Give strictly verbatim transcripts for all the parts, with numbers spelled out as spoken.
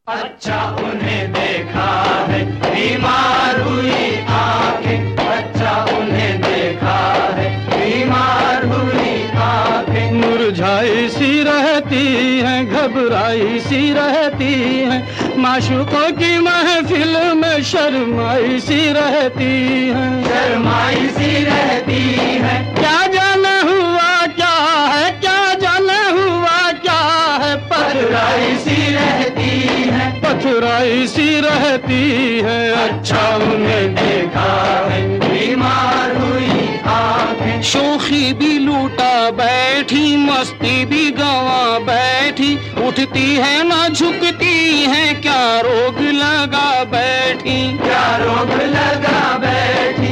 अच्छा उन्हें देखा है बीमार हुई आंखें, अच्छा उन्हें देखा है बीमार हुई आंखें। मुरझाई सी रहती हैं, घबराई सी रहती हैं, माशूकों की महफिल में शर्माई सी रहती हैं, शर्माई सी रहती है। क्या जाने हुआ क्या है, क्या जाने हुआ क्या है, पथराई सी रहती है, पथराई सी रहती है। अच्छा उन्हें देखा है बीमार हुई आंखें। शोखी भी लूटा बैठी, मस्ती भी गवा बैठी, उठती है ना झुकती है, क्या रोग लगा बैठी, क्या रोग लगा बैठी।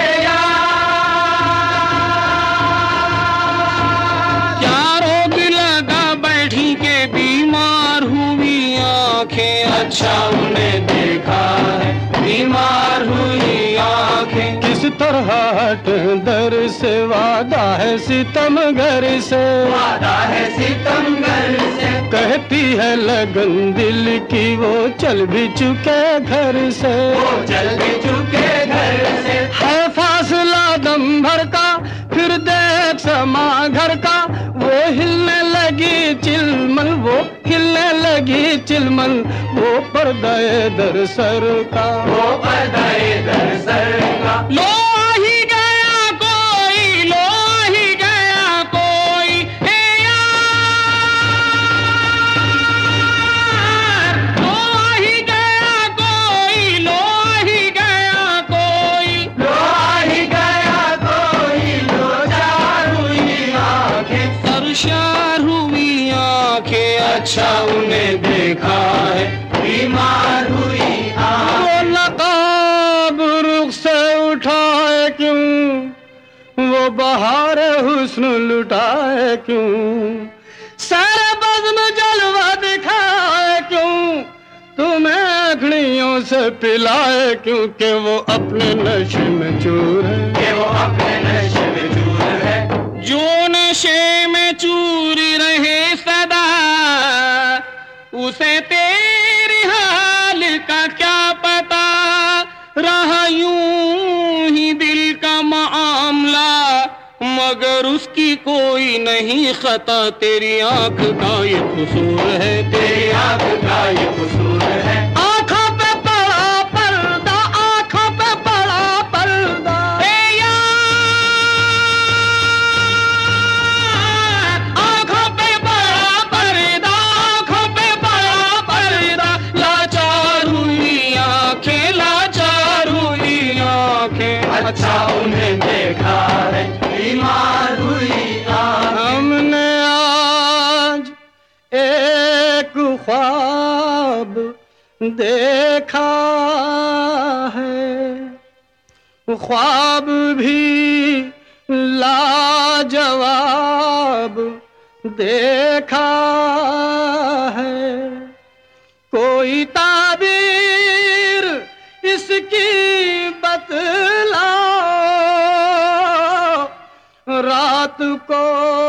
क्या रोग लगा बैठी के बीमार हुई आंखें। अच्छा उन्हें देखा है बीमार हुई आंखें। किस तरह हट दर से वादा है सितमगर से, वादा है सितमगर से। कहती है लगन दिल की वो चल भी चुके घर से, वो चल भी चुके घर से। है फासला दम भर का, फिर देख समा घर का, वो हिलने लगी चिलमल, वो हिलने लगी चिलमल, वो पर्दाए दर सर का, वो पर्दाए दर सर का। लो ही गया कोई, लो ही गया कोई, ए यार, लो ही गया कोई, लो ही गया कोई, लो ही गया कोई, लो चार हुई आंखें, सरशार हुई आंखें। अच्छा उन्हें देखा है बीमार हुई आंखें। वो नकाब रुख से उठाए क्यों, वो बहार हुस्न लुटाए क्यों, सारे बज़्म जलवा दिखाए क्यों, तुम्हें अखड़ियों से पिलाए क्यों, कि वो अपने नशे में चूर है, कि वो अपने नशे में चूर है। जो नशे में चूर रहे सदा, उसे तेरी हाल का क्या पता, रहा यूं ही दिल का मामला, मगर उसकी कोई नहीं खता, तेरी आंख का ये कसूर है, तेरी आंख का ये कसूर है। आंखों पे पड़ा पर्दा, आंखों पे पड़ा पर्दा, ए यार, आंखों पे पड़ा पर्दा, आंखों पे पड़ा पर्दा, लाचार हुई आंखें, लाचार हुई आंखें। अच्छा उन्हें देखा है बीमार हुई आंखें। हमने आज एक ख्वाब देखा है, ख्वाब भी लाजवाब देखा है, कोई ताबीर इसकी बतलाओ, रात को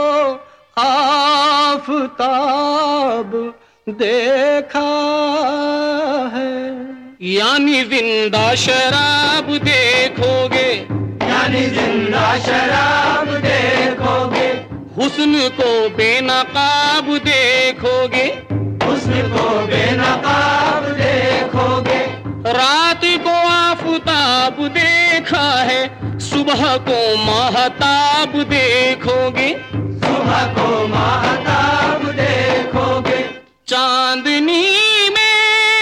आफताब देखा है, यानी जिंदा शराब देखोगे, यानी जिंदा शराब देखोगे, हुस्न को बेनकाब देखोगे, हुस्न को बेनकाब देखोगे, रात को आफताब देखा है, सुबह को महताब देखोगे, सुबह को महताब देखोगे, चांदनी में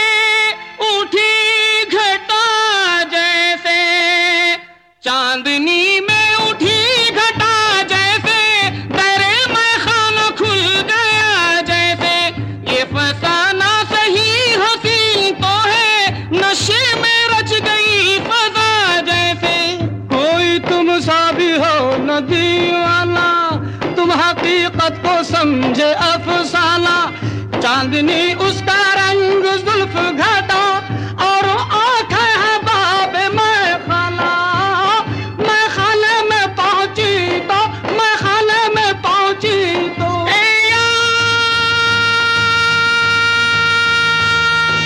उठी घटा जैसे, चांदनी में उठी घटा जैसे, दरे में खाना खुल गया जैसे, ये फसाना सही हंसी तो है, नशे में रच गई फजा जैसे, कोई तुम सा भी हो न दीवाना, तुम हकीकत को समझे अफसाना, चांदनी उसका रंग जुल्फ घटा, और आंखें है बाब मैं खाना, मैं खाने में पहुंची तो, मैं खाने में पहुंची तो, ए यार,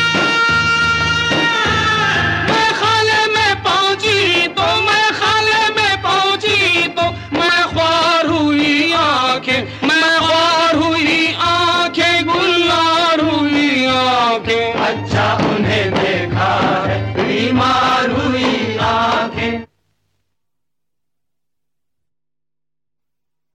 ईमान